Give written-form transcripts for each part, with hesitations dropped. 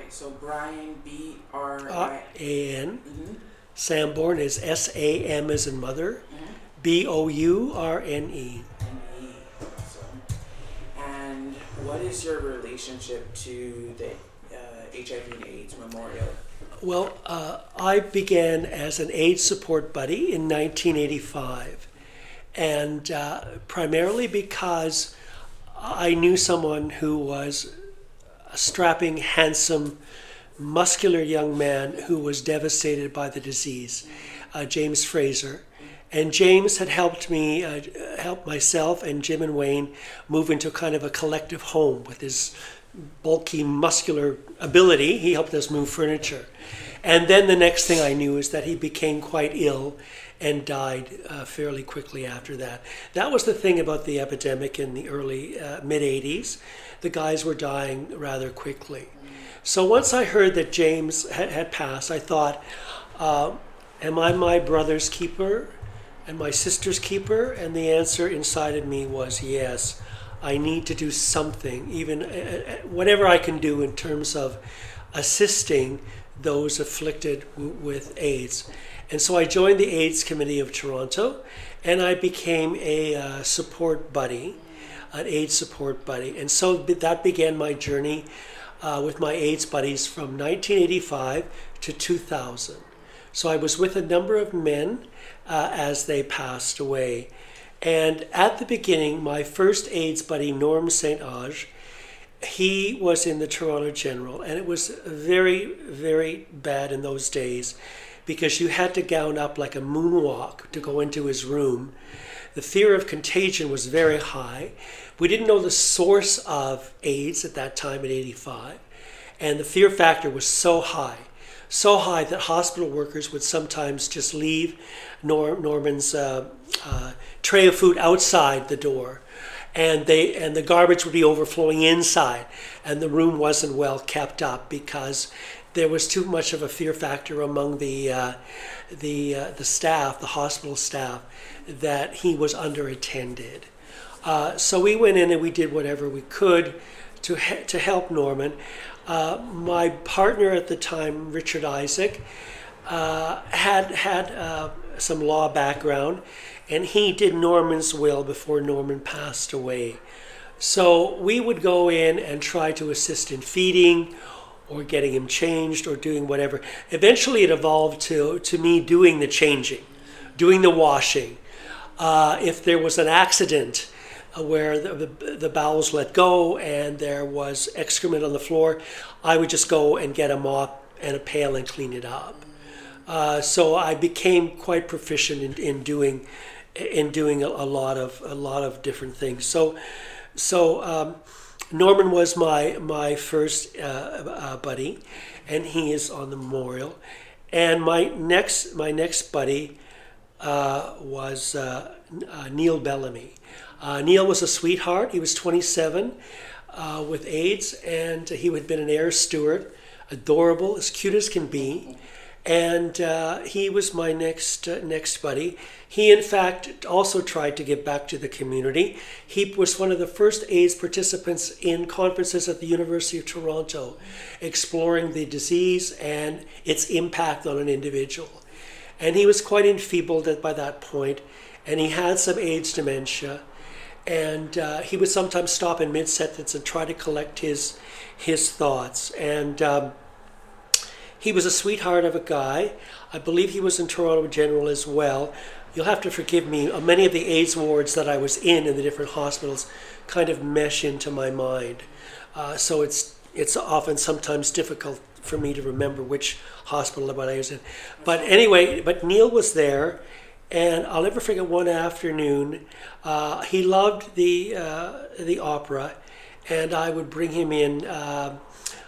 so Brian, B-R-I... A-N. Sambourne is S-A-M as in mother. B-O-U-R-N-E. N-E. Awesome. And what is your relationship to the HIV and AIDS Memorial? Well, I began as an AIDS support buddy in 1985. And primarily because I knew someone who was a strapping, handsome, muscular young man who was devastated by the disease, James Fraser. And James had helped me, help myself and Jim and Wayne move into kind of a collective home with his bulky, muscular ability. He helped us move furniture. And then the next thing I knew is that he became quite ill and died fairly quickly after that. That was the thing about the epidemic in the early, mid-'80s. The guys were dying rather quickly. So once I heard that James had passed, I thought, am I my brother's keeper and my sister's keeper? And the answer inside of me was yes. I need to do something, even whatever I can do in terms of assisting those afflicted with AIDS. And so I joined the AIDS Committee of Toronto, and I became a support buddy, an AIDS support buddy. And so that began my journey with my AIDS buddies from 1985 to 2000. So I was with a number of men as they passed away. And at the beginning, my first AIDS buddy, Norm St. Onge, he was in the Toronto General, and it was very, very bad in those days because you had to gown up like a moonwalk to go into his room. The fear of contagion was very high. We didn't know the source of AIDS at that time in 85, and the fear factor was so high that hospital workers would sometimes just leave Norman's tray of food outside the door, and the garbage would be overflowing inside, and the room wasn't well kept up because there was too much of a fear factor among the staff, the hospital staff, that he was underattended. So we went in and we did whatever we could to help Norman. My partner at the time, Richard Isaac, had some law background, and he did Norman's will before Norman passed away. So we would go in and try to assist in feeding or getting him changed or doing whatever. Eventually it evolved to me doing the changing, doing the washing. If there was an accident where the bowels let go and there was excrement on the floor, I would just go and get a mop and a pail and clean it up. So I became quite proficient in doing a lot of different things. So Norman was my first buddy, and he is on the memorial. And my next buddy was Neil Bellamy. Neil was a sweetheart. He was 27 with AIDS, and he had been an air steward, adorable, as cute as can be. And he was my next buddy. He, in fact, also tried to give back to the community. He was one of the first AIDS participants in conferences at the University of Toronto, exploring the disease and its impact on an individual. And he was quite enfeebled by that point, and he had some AIDS dementia. And he would sometimes stop in mid-sentence and try to collect his thoughts. And he was a sweetheart of a guy. I believe he was in Toronto General as well. You'll have to forgive me. Many of the AIDS wards that I was in the different hospitals kind of mesh into my mind. So it's often sometimes difficult for me to remember which hospital I was in. But anyway, Neil was there. And I'll never forget one afternoon, he loved the opera, and I would bring him in a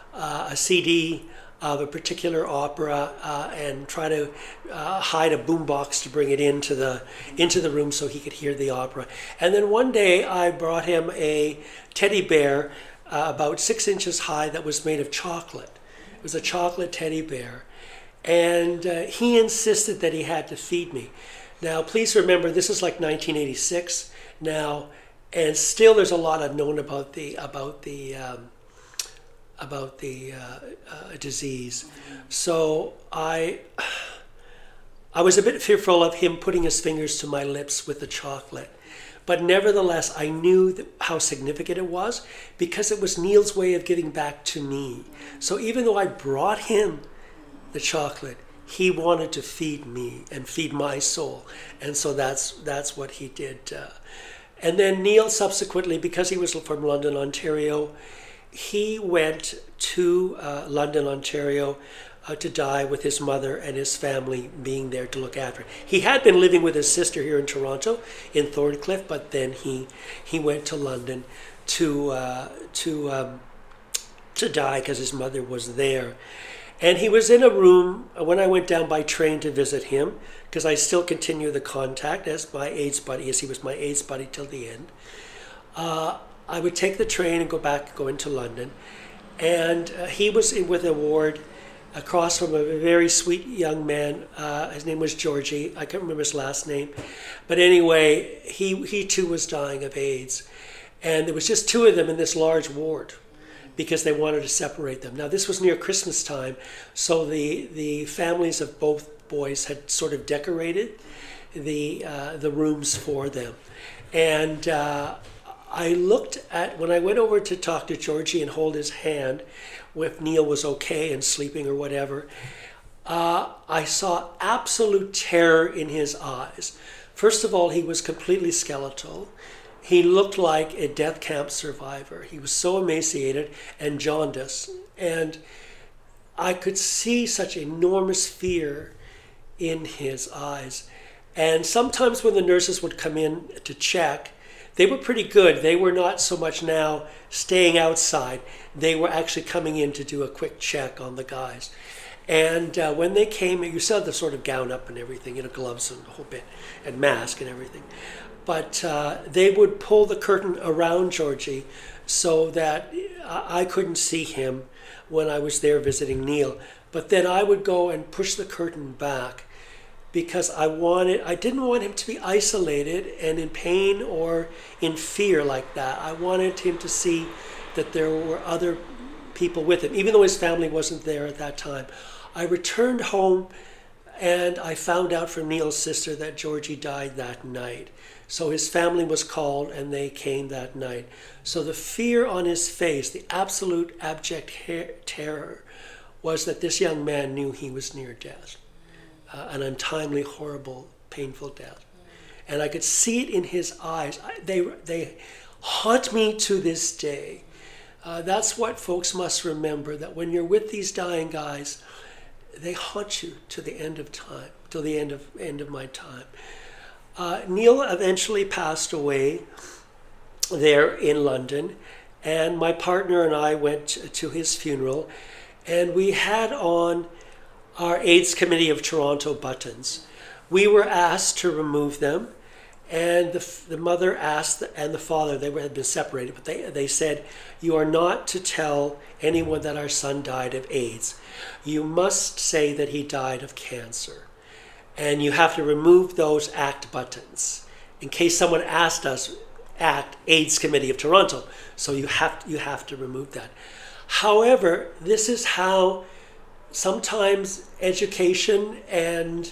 CD of a particular opera and try to hide a boombox to bring it into the room so he could hear the opera. And then one day I brought him a teddy bear about 6 inches high that was made of chocolate. It was a chocolate teddy bear. And he insisted that he had to feed me. Now, please remember, this is like 1986 now, and still there's a lot unknown about the disease. So I was a bit fearful of him putting his fingers to my lips with the chocolate. But nevertheless, I knew how significant it was because it was Neil's way of giving back to me. So even though I brought him the chocolate, he wanted to feed me and feed my soul. And so that's what he did. And then Neil subsequently, because he was from London, Ontario, he went to London, Ontario to die with his mother and his family being there to look after him. He had been living with his sister here in Toronto, in Thorncliffe, but then he went to London to die because his mother was there. And he was in a room when I went down by train to visit him, because I still continue the contact as my AIDS buddy, as he was my AIDS buddy till the end. I would take the train and go into London. And he was with a ward across from a very sweet young man. His name was Georgie. I can't remember his last name. But anyway, he too was dying of AIDS. And there was just two of them in this large ward because they wanted to separate them. Now, this was near Christmas time, so the families of both boys had sort of decorated the rooms for them. And I looked at, when I went over to talk to Georgie and hold his hand, if Neil was okay and sleeping or whatever, I saw absolute terror in his eyes. First of all, he was completely skeletal. He looked like a death camp survivor. He was so emaciated and jaundiced. And I could see such enormous fear in his eyes. And sometimes when the nurses would come in to check, they were pretty good. They were not so much now staying outside. They were actually coming in to do a quick check on the guys. And when they came, you saw the sort of gown up and everything, gloves and the whole bit, and mask and everything. But they would pull the curtain around Georgie so that I couldn't see him when I was there visiting Neil. But then I would go and push the curtain back because I didn't want him to be isolated and in pain or in fear like that. I wanted him to see that there were other people with him, even though his family wasn't there at that time. I returned home and I found out from Neil's sister that Georgie died that night. So his family was called and they came that night. So the fear on his face, the absolute abject terror, was that this young man knew he was near death. An untimely, horrible, painful death. And I could see it in his eyes. They haunt me to this day. That's what folks must remember, that when you're with these dying guys, they haunt you to the end of time, till the end of my time. Neil eventually passed away there in London, and my partner and I went to his funeral, and we had on our AIDS Committee of Toronto buttons. We were asked to remove them, and the mother asked, and the father, they had been separated, but they said, "You are not to tell anyone that our son died of AIDS. You must say that he died of cancer. And you have to remove those ACT buttons in case someone asked us, ACT, AIDS Committee of Toronto. So you have to remove that." However, this is how sometimes education and,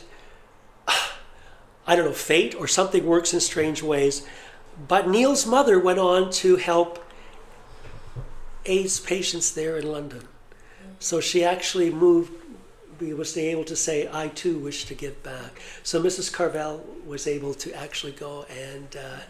fate or something works in strange ways. But Neil's mother went on to help AIDS patients there in London. So she actually was able to say, "I too wish to give back." So Mrs. Carvel was able to actually go and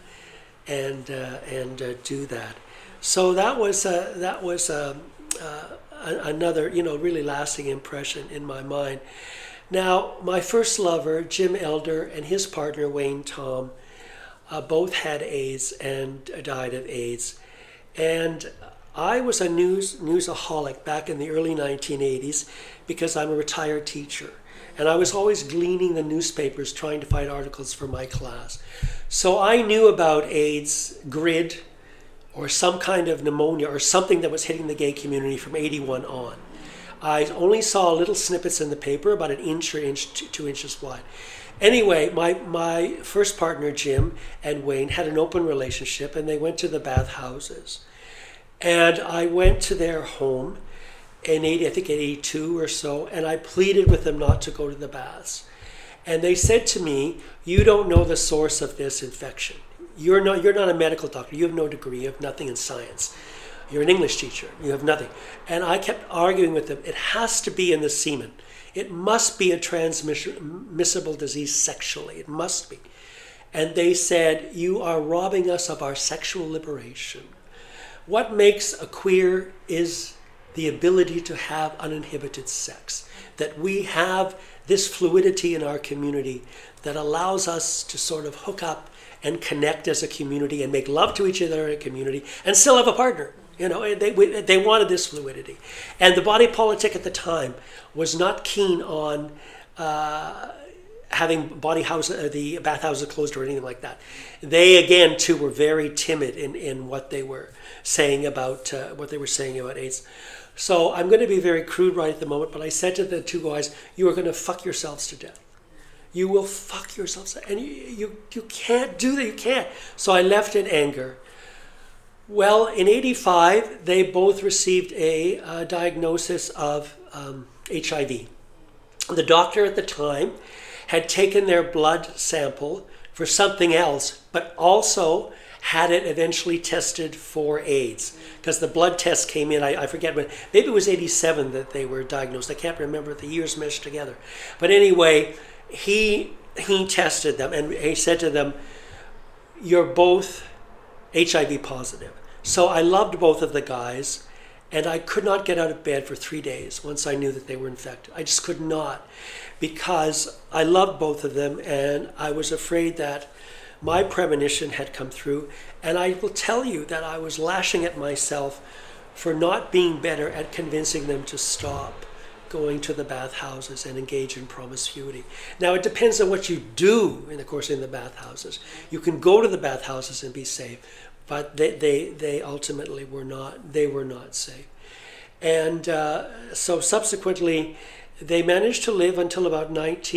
do that. So that was another really lasting impression in my mind. Now, my first lover, Jim Elder, and his partner Wayne Tom, both had AIDS and died of AIDS, and I was a newsaholic back in the early 1980s because I'm a retired teacher. And I was always gleaning the newspapers trying to find articles for my class. So I knew about AIDS, GRID, or some kind of pneumonia or something that was hitting the gay community from 81 on. I only saw little snippets in the paper, about an inch or 2 inches wide. Anyway, my first partner, Jim, and Wayne had an open relationship, and they went to the bathhouses. And I went to their home, in 80, I think 82 or so, and I pleaded with them not to go to the baths. And they said to me, you don't know the source of this infection. You're not a medical doctor. You have no degree. You have nothing in science. You're an English teacher. You have nothing. And I kept arguing with them. It has to be in the semen. It must be a transmissible disease sexually. It must be. And they said, you are robbing us of our sexual liberation. What makes a queer is the ability to have uninhibited sex. That we have this fluidity in our community that allows us to sort of hook up and connect as a community and make love to each other in a community and still have a partner. You know, they wanted this fluidity. And the body politic at the time was not keen on having the bathhouses closed or anything like that. They, again, too, were very timid in what they were saying about AIDS. So I'm going to be very crude right at the moment, but I said to the two guys, you are going to fuck yourselves to death. You will fuck yourselves. And you can't do that. You can't. So I left in anger. Well, in 85, they both received a diagnosis of HIV. The doctor at the time had taken their blood sample for something else, but also had it eventually tested for AIDS. Because the blood test came in, I forget when, maybe it was 87 that they were diagnosed. I can't remember, the years meshed together. But anyway, he tested them and he said to them, you're both HIV positive. So I loved both of the guys, and I could not get out of bed for 3 days once I knew that they were infected. I just could not, because I loved both of them, and I was afraid that my premonition had come through. And I will tell you that I was lashing at myself for not being better at convincing them to stop going to the bathhouses and engage in promiscuity. Now, it depends on what you do in the bathhouses. You can go to the bathhouses and be safe, but they ultimately were not safe. And so subsequently, they managed to live until about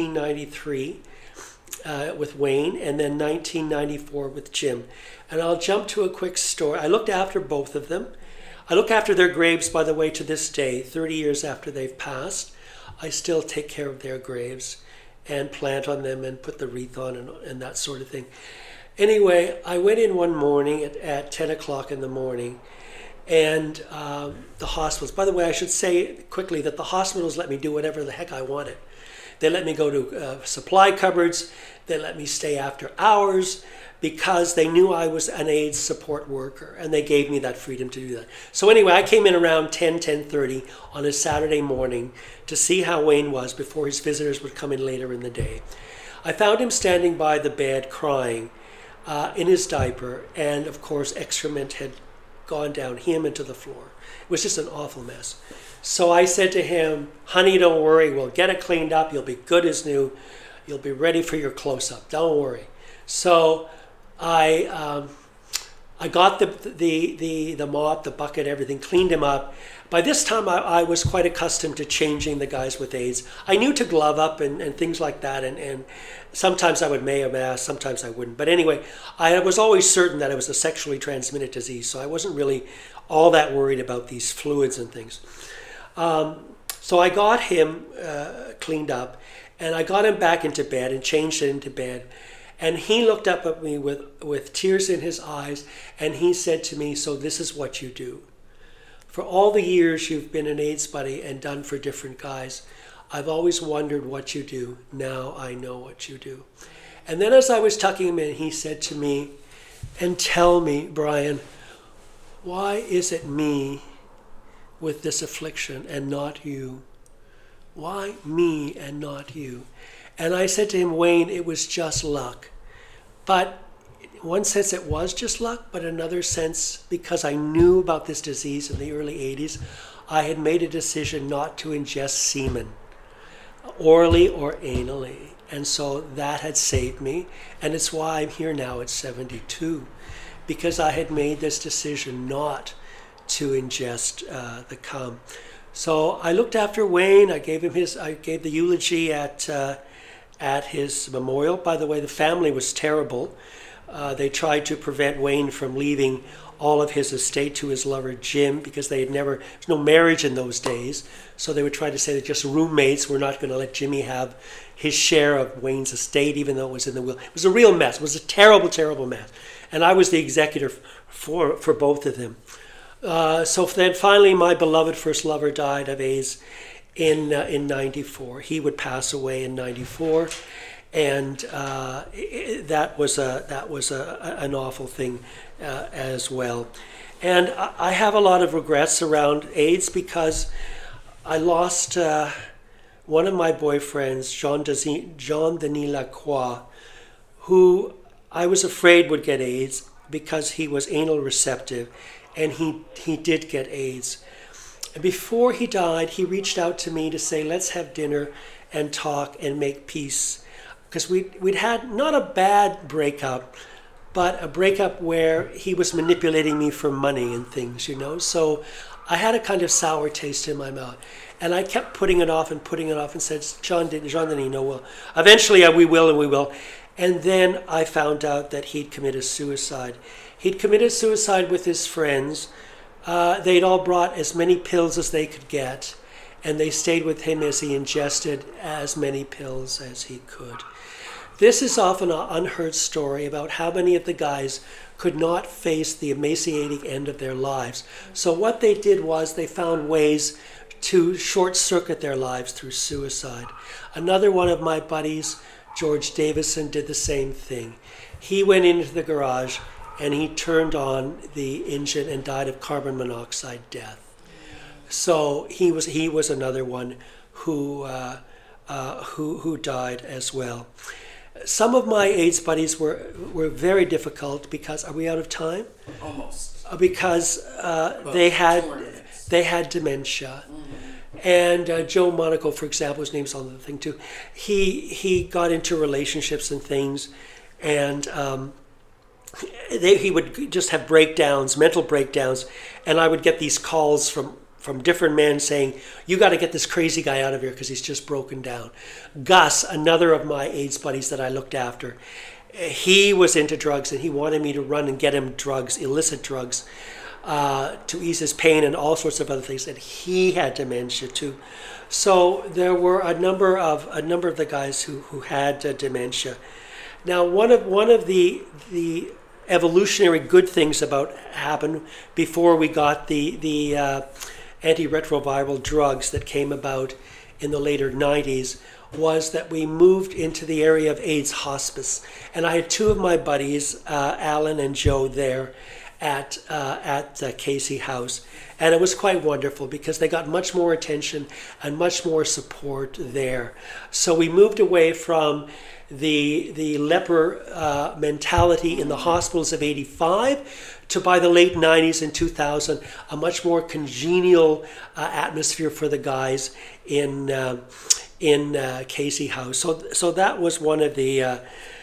1993 with Wayne, and then 1994 with Jim. And I'll jump to a quick story. I looked after both of them. I look after their graves, by the way, to this day, 30 years after they've passed. I still take care of their graves and plant on them and put the wreath on and that sort of thing. Anyway, I went in one morning at 10 o'clock in the morning, and the hospitals, by the way, I should say quickly that the hospitals let me do whatever the heck I wanted. They let me go to supply cupboards. They let me stay after hours because they knew I was an AIDS support worker, and they gave me that freedom to do that. So anyway, I came in around 10:30 on a Saturday morning to see how Wayne was before his visitors would come in later in the day. I found him standing by the bed crying in his diaper, and of course excrement had gone down him into the floor. It was just an awful mess. So I said to him, honey, don't worry, we'll get it cleaned up, you'll be good as new, you'll be ready for your close-up, don't worry. So I got the mop, the bucket, everything, cleaned him up. By this time, I was quite accustomed to changing the guys with AIDS. I knew to glove up and things like that, and sometimes I would may a mask, sometimes I wouldn't. But anyway, I was always certain that it was a sexually transmitted disease, so I wasn't really all that worried about these fluids and things. So I got him cleaned up, and I got him back into bed and changed him into bed. And he looked up at me with tears in his eyes, and he said to me, so this is what you do. For all the years you've been an AIDS buddy and done for different guys, I've always wondered what you do. Now I know what you do. And then as I was tucking him in, he said to me, and tell me, Brian, why is it me with this affliction and not you? Why me and not you? And I said to him, Wayne, it was just luck. But in one sense it was just luck, but in another sense, because I knew about this disease in the early 80s, I had made a decision not to ingest semen, orally or anally. And so that had saved me. And it's why I'm here now at 72, because I had made this decision not to ingest the cum. So I looked after Wayne. I gave the eulogy at his memorial. By the way, the family was terrible. They tried to prevent Wayne from leaving all of his estate to his lover Jim, because there was no marriage in those days. So they would try to say that just roommates were not going to let Jimmy have his share of Wayne's estate, even though it was in the will. It was a real mess. It was a terrible, terrible mess. And I was the executor for both of them. So then finally my beloved first lover died of AIDS in 94. He would pass away in 94. And that was an awful thing as well. And I have a lot of regrets around AIDS because I lost one of my boyfriends, Jean Denis Lacroix, who I was afraid would get AIDS because he was anal receptive, and he did get AIDS. Before he died, he reached out to me to say, let's have dinner and talk and make peace. Because we'd had not a bad breakup, but a breakup where he was manipulating me for money and things, you know. So I had a kind of sour taste in my mouth. And I kept putting it off and said, Jean Denis, no, well, eventually we will. And then I found out that he'd committed suicide. He'd committed suicide with his friends. They'd all brought as many pills as they could get, and they stayed with him as he ingested as many pills as he could. This is often an unheard story about how many of the guys could not face the emaciating end of their lives. So what they did was they found ways to short-circuit their lives through suicide. Another one of my buddies, George Davison, did the same thing. He went into the garage and he turned on the engine and died of carbon monoxide death. So he was another one who died as well. Some of my AIDS buddies were very difficult because, are we out of time? Almost. Because they had dementia. Mm-hmm. And Joe Monaco, for example, his name's on the thing too. He got into relationships and things, and he would just have breakdowns, mental breakdowns, and I would get these calls from different men saying, you got to get this crazy guy out of here because he's just broken down. Gus, another of my AIDS buddies that I looked after, he was into drugs and he wanted me to run and get him drugs, illicit drugs, to ease his pain and all sorts of other things. And he had dementia too. So there were a number of the guys who had dementia. Now, one of the evolutionary good things about happened before we got the antiretroviral drugs that came about in the later 90s was that we moved into the area of AIDS hospice. And I had two of my buddies, Alan and Joe, there at Casey House. And it was quite wonderful because they got much more attention and much more support there. So we moved away from the leper mentality in the hospitals of 85 to, by the late 90s and 2000, a much more congenial atmosphere for the guys in Casey House. So that was one of the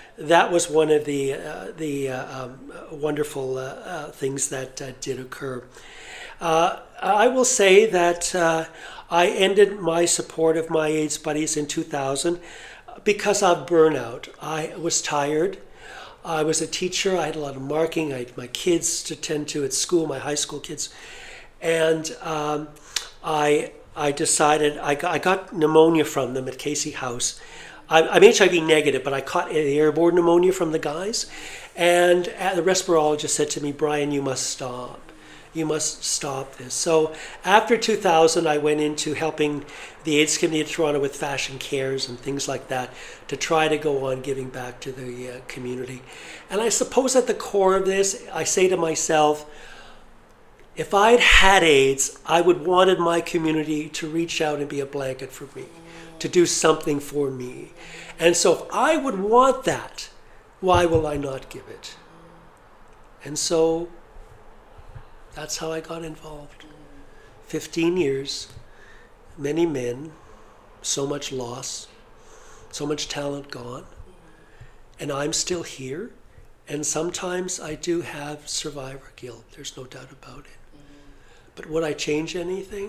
wonderful things that did occur. I will say that I ended my support of my AIDS buddies in 2000 because of burnout. I was tired. I was a teacher. I had a lot of marking. I had my kids to tend to at school, my high school kids. And I decided, I got pneumonia from them at Casey House. I'm HIV negative, but I caught airborne pneumonia from the guys. And the respirologist said to me, Brian, you must stop. You must stop this. So after 2000, I went into helping the AIDS Committee of Toronto with fashion cares and things like that to try to go on giving back to the community. And I suppose at the core of this, I say to myself, if I'd had AIDS, I would wanted my community to reach out and be a blanket for me, to do something for me. And so if I would want that, why will I not give it? And so that's how I got involved. 15 years, many men, so much loss, so much talent gone. And I'm still here. And sometimes I do have survivor guilt. There's no doubt about it. But would I change anything?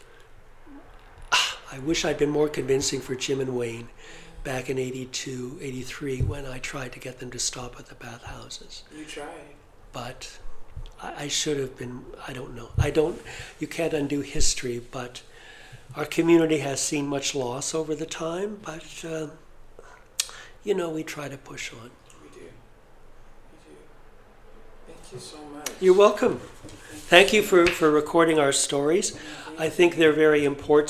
I wish I'd been more convincing for Jim and Wayne back in 82, 83 when I tried to get them to stop at the bathhouses. You tried. But I should have been, I don't know. You can't undo history, but our community has seen much loss over the time, but, we try to push on. We do. Thank you so much. You're welcome. Thank you for recording our stories. I think they're very important.